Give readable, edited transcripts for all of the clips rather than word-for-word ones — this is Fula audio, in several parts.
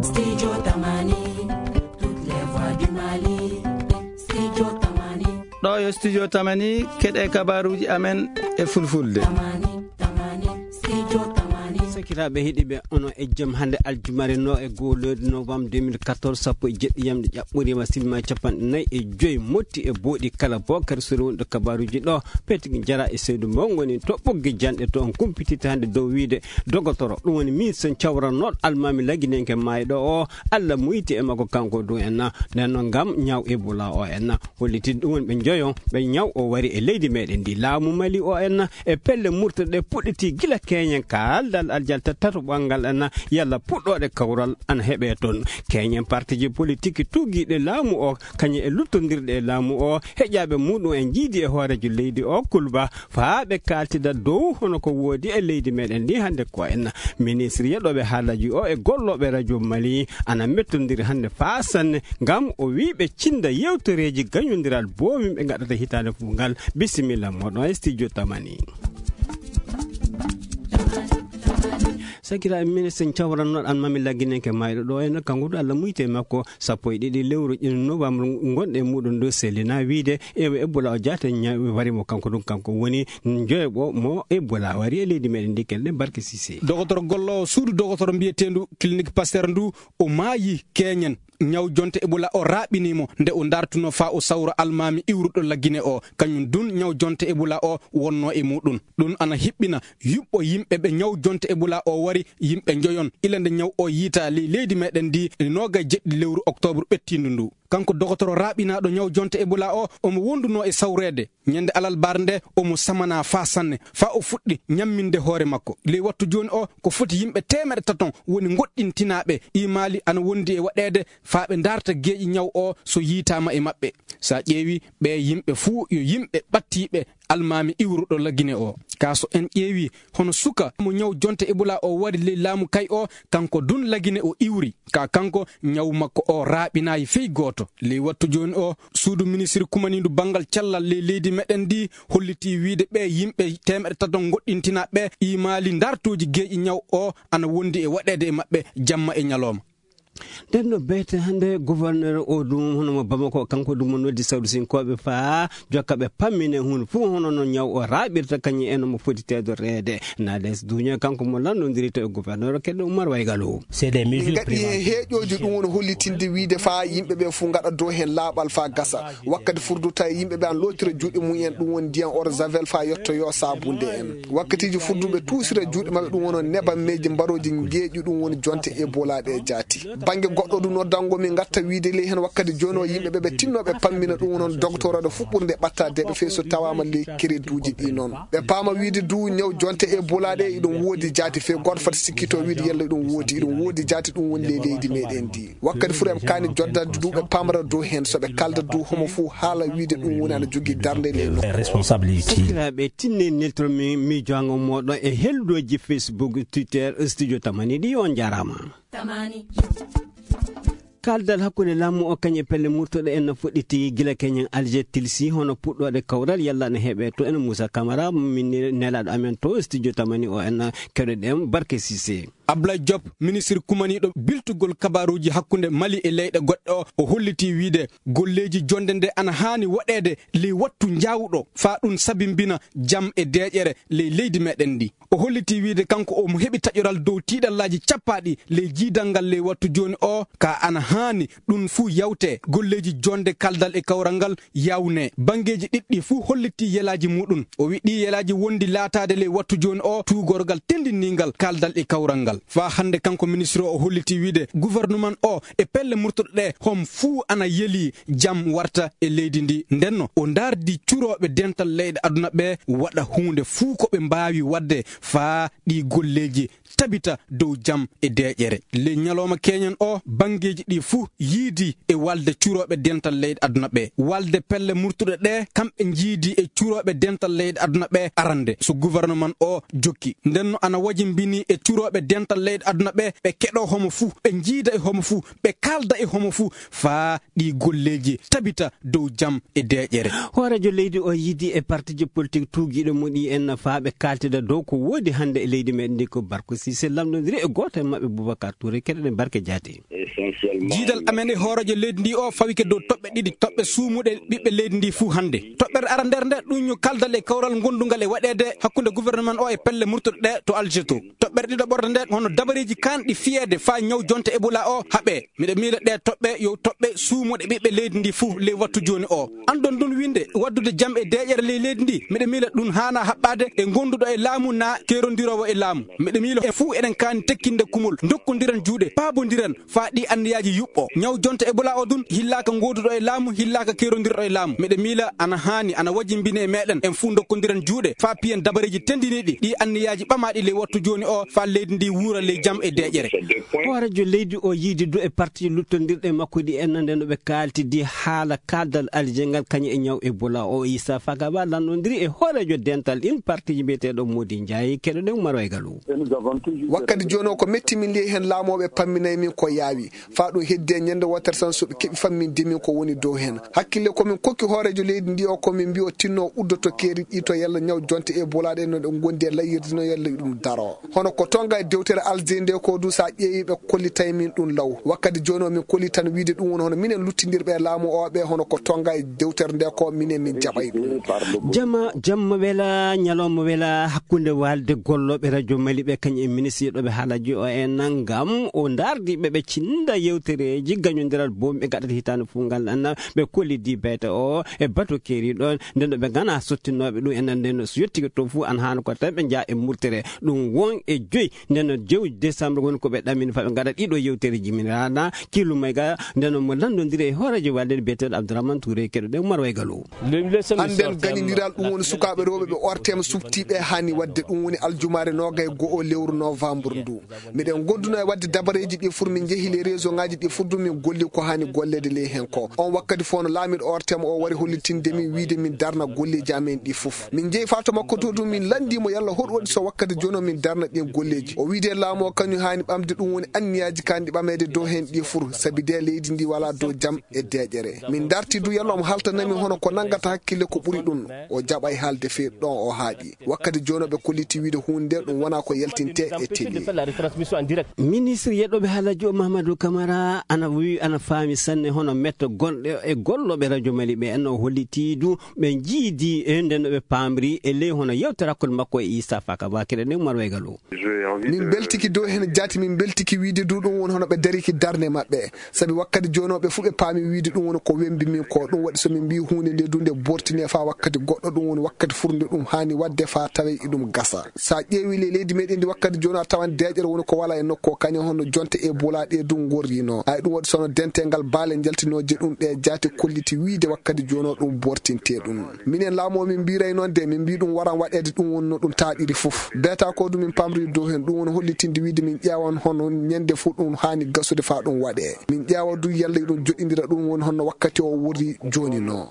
Studio Tamani, toutes les voix du Mali. Studio Tamani. Ɗo yo studio Tamani keɗe kabaruji amen e fulfulde. Sakiraɓe heeɗiɓe ono e joom hande aljumare no e goho lewru novembre 2014 sappo e jeɗɗi yamde ƴaɓɓorima simma capanɗe nayyi e joyi motti e booɗi kala bocar sori wonɗo kabaruji ɗo petigui jara e seydou mo woni to ɓoggue janɗe to on kumpitite hande dow wiide dogotoro ɗum woni ministre cawrannoɗo almami laguinenke mayɗo o Allah muyti e makko kanko dow enna nden noon gam ñaw Ebola o enna hollitide ɗum woni ɓe joyon ɓe ñaw o wari e leydi meɗen ndi laamu Mali o enna e pelle murteɗe puɗɗiti guila keñen kaldal aljalta tato ɓangal enna yalla puɗɗoɗe kawral ana heeɓe toon keñen partiji politique tugiɗe laamu o kañum e luttodirɗe e laamu o heƴaɓe muɗum en jiidi e hoorejo leydi o kulba faaɓe kaltida dow hono ko woodi e leydi meɗen ndi hande ko enna ministre yeɗoɓe haalaji o e golloɓe radio Mali ana mettodiri hande fasanne gam o wiɓe cinda yewtoreji gañodiral bomi ɓe gaɗata hitande fu ngal bisimilla moɗon e studio Tamani. Sakira ministre cawrannoɗo almami laguinenke mayɗo ɗo en kanko ɗo Allah muyti makko sappo e ɗiɗi lewru novembre gonɗe muɗum ɗo sellina wiide ewe Ebola o jata warimo kanko ɗum kanko woni joyeɓo mo Ebola wari e leydi meɗen ndi kelɗe Barke Cissé dogotoro gollo suudu dogotoro mbiyetendu clinique Pasteur ndu o maayi keñen ñaw jonte Ebola o raɓinimo nde o dartuno fa o sawra almami iwruɗo laguine o kañum dun ñaw jonte Ebola o wonno e muɗum ɗum ana hiɓɓina yuɓɓo yimɓe ɓe ñaw jonte Ebola o wari yimɓe joyon ilande ñaw o yiita leydi meɗen ndi noga jeɗɗi lewru octobre ɓettindu ndu kanko dogotoro raɓinaɗo ñaw jonte Ebola o omo wonduno e sawrede ñande alalbar nde omo samana fa sanne fa o fuɗɗi ñamminde hoore makko ley wattu joni o ko foti yimɓe 300 woni goɗɗintinaɓe imali ana wondi e waɗede fa ɓe darta geeƴi ñaw o so yiitama e maɓɓe sa ƴeewi ɓe yimɓe fuu yo yimɓe ɓattiɓe almami iwruɗo laguine o ka so en ƴeewi hono suka mo ñaw jonte Ebola o wari ley laamu kay o kanko dun laguine o iwri ka kanko ñaw makko o raɓinayi fey goto ley wattu joni o suudu ministre kumanidu bangal cellal ley leydi meɗen ndi holliti wiide ɓe yimɓe 300 goɗɗintina ɓe imali dartoji geeƴi ñaw o ana wondi e waɗede e maɓɓe jamma e ñalawma nden no beyte hande gouverneur o ɗum hono mo Bamako kanko ɗum mo noddi sawɗusinkoɓe faa jokka ɓe pammine hunde fuu hono no ñaw o raɓirta kañum eno mo foti tedorede nades duña kanko mo lannodirita e gouverneur keɗɗo Oumar Waygalo c'est des mesures gaɗi heeƴoji ɗum woni hollitinde wiide fa yimɓeɓe fuu gaɗa dow hen laaɓal fa gasa wakkati furduta yimɓeɓe an lotira juuɗe mumen ɗum woni ndiyam or javel fa yettoyo sabunde en wakkatiji furduɓe tuusira juuɗe mabɓe ɗum woni nebammeji mbaroji geeƴi ɗum woni jonte Ebola ɗe jaati bangue goɗɗo ɗum noddango min gatta wiide ley hen wakkati joni o yimɓeɓe ɓe tinnoɓe pammina ɗum noon doctorade fuɓɓurde ɓattadeɓe fe so tawama ley créduji ɗi noon ɓe paama wiide du ñaw jonte Ebola ɗe iɗum woodi jaati fe goto fati sikkito wiide yalla iɗum woodi jaati ɗum woni ley leydi meɗen ndi wakkati fuu en kani joddade du ɓe pamara dow hen soɓe kalda du homo fuu haala wiide ɗum woni ana jogui darde ley responsabilité ɓe tinne neltoro mi jongo moɗon e helloji Facebook Twitter studio Tamani ɗi on jarama Tamani. kaldal hakkude laamu o kañe pelle murtoɗe en no fuɗɗiti gila keñen Alger Tilsi hono puɗɗode kawral yalla ne heeɓe to en Moussa Camara min nelaɗo amen to studio Tamani o en keɗoɗen Barke Cissé Ablaye Diop ministre kumaniɗo biltugol kabaruji hakkunde Mali e leyɗe goɗɗe o holliti wiide golleji jonde nde ana hani waɗede ley wattu jawɗo fa ɗum sabimbina jam e deƴere ley leydi meɗen ndi o holliti wiide kanko omo heɓi taƴoral dow tiɗallaji cappaɗi ley jiidal ngal ley wattu joni o ka ana hani ɗum fuu yawte golleji jonde kaldal e kawral ngal yawne bangeji ɗiɗɗi fuu holliti yelaji muɗum o wi ɗi yelaji wondi laatade ley wattu joni o tugorgal tendinningal kaldal e kawral ngal fa hande kanko ministre o holliti wiide gouvernement o e pelle murtoɗe ɗe hom fuu ana yeli jam warta e leydi ndi ndenno o dardi curoɓe dental leyɗe aduna ɓe waɗa hunde fuu ko ɓe mbawi wadde fa ɗi golleji tabita dow jam e deƴere le ñalawma keñen o bangeji ɗi fuu yiidi e walde curoɓe dental leyɗe aduna ɓe walde pelle murtuɗe ɗe kamɓe jiidi e curoɓe dental leyɗe aduna ɓe arande so gouvernement o jokki ndenno ana wajimbini e curoɓe dental leyɗe aduna ɓe ɓe keɗo homo fuu ɓe jiida e homo fuu ɓe kalda e homo fuu fa ɗi golleji tabita dow jam e deƴere hoorejo leydi o yiidi e partiji politique tugiɗo muɗi en fa ɓe kaltida dow ko woodi hande e leydi meɗen ndi ko Barko Cissé lamdodiri e goto e mabɓe Boubacar Touré keɗoɗen Barke Diaté jiidal amen e hoorejo leydi ndi o fawi ke dow toɓɓe ɗiɗi toɓɓe suumuɗe ɓiɓɓe leydi ndi fuu hannde toɓɓere ara nder nde ɗum ñu kaldal e kawral gondungal e waɗede hakkunde gouvernement o e pelle murtuɗe ɗe to Alger to toɓɓere ɗiɗo ɓorde nde hono dabareji kanɗi fiyede fa ñaw jonte Ebola o haɓe miɗa miila ɗe toɓɓe yo toɓɓe suumuɗe ɓiɓɓe leydi ndi fuu ley wattu joni o andon ɗum winde waddude jaam e deƴere ley leydi ndi miɗa miila ɗum hana haɓɓade e gonduɗo e laamu na kerodirowo e laamu miɗa miila e fuu eɗen kaani tekkinde kumol dokkodiren juuɗe paabodiren fa ɗi anniyaji yuɓɓo ñaw jonte Ebola o dun hillaka goduɗo e laamu hillaka kerodirɗo e laamu miɗa miila ana hani ana wajimbine e meɗen en fuu dokkodiren juuɗe fa piyen dabareji tendiniɗi ɗi anniyaji ɓamaɗi ley wattu joni o fa leydi ndi wuura ley jaam e deƴere hoorejo leydi o yiide du e parti luttodirɗe makko ɗi en nden ɓe kaltidi haala kaldal Alger ngal kañum e ñaw Ebola o Issa Fagaba landodiri e hoorejo dental in parti ji mbiyeteɗo Mody Ndiaye keɗoɗen maroy galu wakkati joni o ko metti min liye hen laamoɓe pamminayi min ko yaawi fa ɗum heddi e ñande wotere tan soɓe keeɓi famminde min ko woni dow hen hakkille komin kokki hoorejo leydi ndi o komin mbi o tinno uddoto keeri ɗi to yalla ñaw jonte Ebola ɗe no ɗe gondi e layyirde no yalla ɗum daro hono ko tonga e dewtere Alger nde ko du sa ƴeewi ɓe kollitay min ɗum law wakkati joni o min kolli tan wiide ɗum woni hono minen luttidirɓe laamu o ɓe hono ko tonga e dewtere nde ko minen min jaɓay ɗum jamma wela ñalawma wela hakkunde walde golloɓe radio Mali ɓe kañum e ministre ɗoɓe haalaji o en ngam o dardiɓe ɓe cinda yewtereji gañodiral boom ɓe gaɗata hitande fu ngal anna ɓe kollidi beyte o e bato keeri ɗon nden ɗo ɓe gana sottinoɓe ɗum enen nden so yettiki to fu an hano ko tan ɓe jaa e murtere ɗum won e joyi nden jewji décembre woni ko ɓe ɗamini fa ɓe gaɗa ɗiɗo yewtereji min rana kilumay ga nden mo landodiri e hoorejo walde biyeteɗo Abdourahmane Touré keɗoɗen maroy galu anden gañodiral ɗum woni sukaɓe rewɓe ɓe ortema suftiɓe hani wadde ɗum woni aljumare nogay go'o lewru novembre ndu miɗen gonduno e wadde dabareji ɗi fur min jeehi les région ngaji ɗi fur ɗum min golli ko hani gollede ley hen ko on wakkati fo no laamiɗo ortema o wari hollitinde min wiide min darna golleji amen ɗi foof min jeehi fato makko to ɗum min landimo yalla hoɗo waɗi so wakkati joni o min darna ɗin golleji o wiide laamu o kañum hani ɓamde ɗum woni anniyaji kanɗi ɓamede dow hen ɗi fur saabi de leydi ndi wala dow jaam e deƴere min darti du yalla omo haltanami hono ko nangata hakkille ko ɓuuri ɗum o jaɓay haalde feewi ɗon o haaɗi wakkati joni ɓe kolliti wiide hunde ɗum wona ko yaltinte e télé ministre yeɗoɓe haalaji o Mahamadou Camara ana wi ana faami sanne hono metto gonɗe e golloɓe radio Mali ɓe en o holliti du ɓe jiidi e nden ɓe pamri e ley hono yewtere hakkude makko e Issa Fagaba keɗen maroy galu min beltiki dow hen jaati min beltiki wiide du ɗum woni hono ɓe dariki darde mabɓe saabi wakkati joni o ɓe fu ɓe paami wiide ɗum woni ko wembi min ko ɗum waɗi somin mbi hunde nde du nde bortine fa wakkati goɗɗo ɗum woni wakkati furde ɗum hani wadde fa tawe e ɗum gasa sa ƴeewi le leydi meɗen ndi wakkati joni a tawan deƴere woni ko wala e nokko kañum hono jonte Ebola ɗe ɗum gorrino ay ɗum waɗi sono dentegal baale jaltinoje ɗum ɗe jaati kolliti wiide wakkati joni o ɗum bortinte ɗum minen laamu min mbiray noon de min mbi ɗum waran waɗede ɗum woni no ɗum taaɗiri foof beta ko ɗum min pamri dow hen ɗum woni hollitinde wiide min ƴeewan hono ñande fu ɗum hani gasude fa ɗum waɗe min ƴeewa du yalla ɗum joɗidira ɗum woni honno wakkati o wori joni no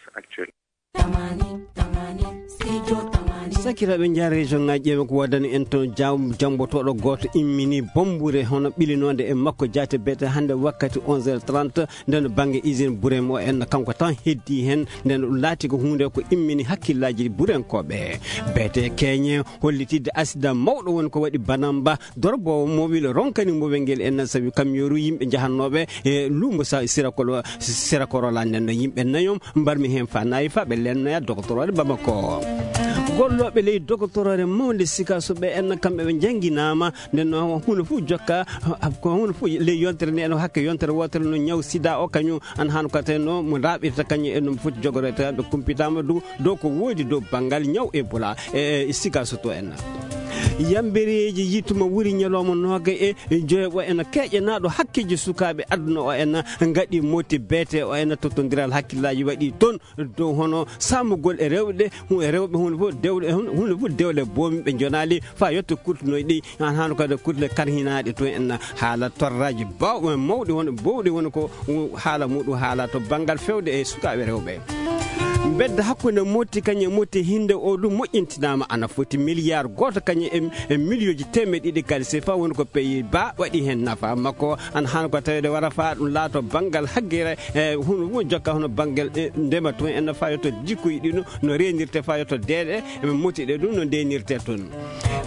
sakiraɓe jaar région ngaji ƴeewe ko waddani en to jambotoɗo goto immini bombure hono ɓilinode e makko jaate beete hande wakkati 11h30 nden banggue usine Bourem o en kanko tan heddi hen nden ɗum laati ko hunde ko immini hakkillaji Bourenkoɓe beete keñe hollitide accident mawɗo woni ko waɗi banamba dorbo mobile ronkani mobile ngel en saabi kamyoru yimɓe jahannoɓe e lumbo sirakorola nden yimɓe nayom mbarmi hen fa nayi fa ɓe lennoya doctorode Bamako golloɓe ley doctorore mawde Sikasoɓe en kamɓe ɓe jangguinama nden hunde fof jokka ko hunde fof ley yontere nde eno hakke yontere wotere no ñaw sida o kañum an han ko teno mo raɓirta kañum en foti jogorete ɓe kumpitama dow ko woodi dow banggal ñaw Ebola e Sikaso to en yambereji yittuma wuri ñalawma noga e joyoɓo en keƴenaɗo hakkeji sukaɓe aduna o en gaɗi moti beete o en tottodiral hakkillaji waɗi toon dow hono sammugol e rewɓe hunde fof dewle boomi ɓe jonali fa yetto kurtunoy ɗi an hano kade kurle karhinaɗe to en haala torraji bawɓe mawɗi woni bowɗi woni ko haala muɗum haala to banggal fewde e sukaɓe rewɓe bedda hakkunde motti kañum motti hinde o ɗum moƴƴintinama ana foti milliard goto kañum e million ji temedde ɗiɗi kadi c'est pas woni ko pays ba waɗi hen nafa makko an han ko tawede wara fa ɗum laato banggal haggira e huno jokka hono banggal ndema toon en fa yotto jikkoyi ɗino no renirte fa yotto deeɗe eɓe motti ɗe ɗum no ndenirte toon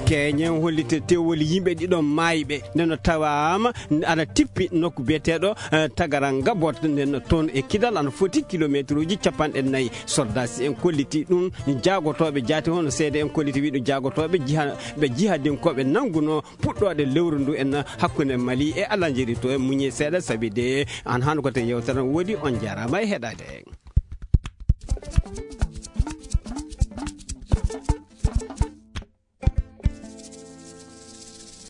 keñen hollite tewol yimɓe ɗiɗon maayɓe nden no tawama ana tippi nokku biyeteɗo tagaran gabot nden toon e kidal ana foti kilométre uji 40 soldats en kolliti ɗum jagotoɓe jaati hono seede en kolliti wiɗo jagotoɓe ɓe jihadinkoɓe nanguno puɗɗode lewru ndu en hakkude Mali e Algérie to e muñe seeɗa sabi de an hano kote yewtere woodi on jarama e heɗade